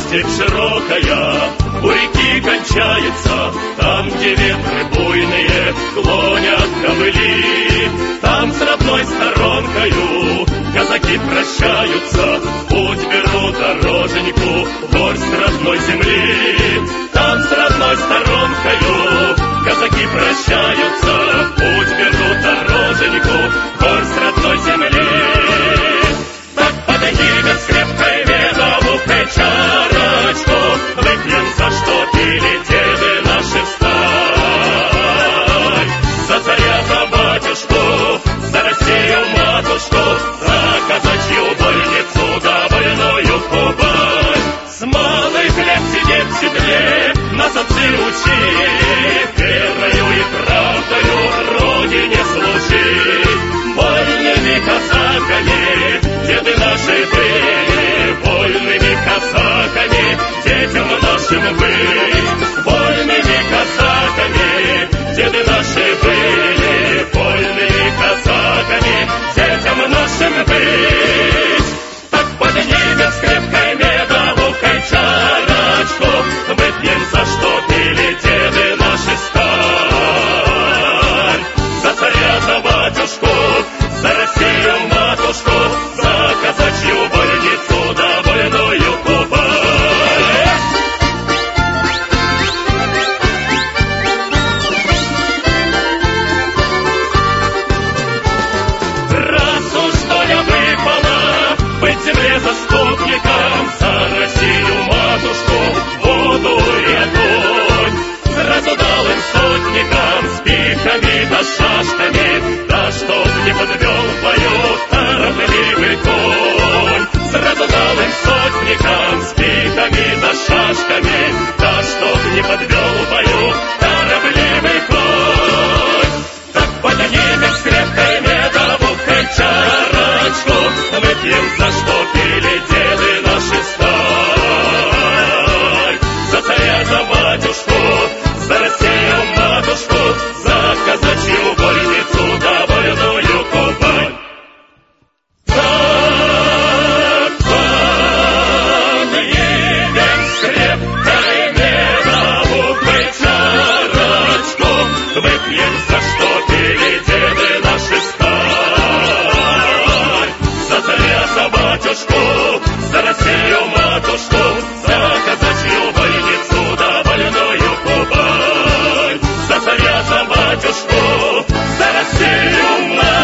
степь широкая у реки кончается, там, где ветры буйные клонят ковыли. Там с родной сторонкою казаки прощаются, путь берут дороженьку, горсть родной земли. Там с родной сторонкою казаки прощаются, путь берут дороженьку, горсть родной земли. Так поднимем с крепкой медовухой чарочку, выпьем за что пили деды наши встань. За царя, за батюшку, за Россию матушку, за казачью вольницу, да вольную Кубань. С малых лет сидеть в седле нас отцы учили, верою и правдою Родине служить. Вольными казаками деды наши были, вольными казаками детям нашим быть. Вольными казаками деды наши были, вольными казаками детям нашим быть. Так поднимем с крепкой медовухой чарочку, выпьем за что пили деды наши стань. За царя, за батюшку, за Россию матушку, за казачью вольницу, да вольную Кубань. Раз уж доля выпала быть земле заступником, за Россию матушку, воду и огонь, сразу дал им сотникам с пиками да шашками, да чтоб не подвел в бою торопливый конь. Сразу дал им сотникам с пиками да шашками, да чтоб не подвел в бою торопливый конь. Так поднимем с крепкой медовухой чарочку, выпьем за что пили деды наши стань. За царя, за батюшку, за Россию матушку, за казачью вольницу, да вольную Кубань. Так поднимем с крепкой медовухой чарочку, выпьем за что пили деды наши стань. За царя, за батюшку, за Россию матушку, за казачью вольницу, да вольную Кубань. За царя, за батюшку, за Россию матушку.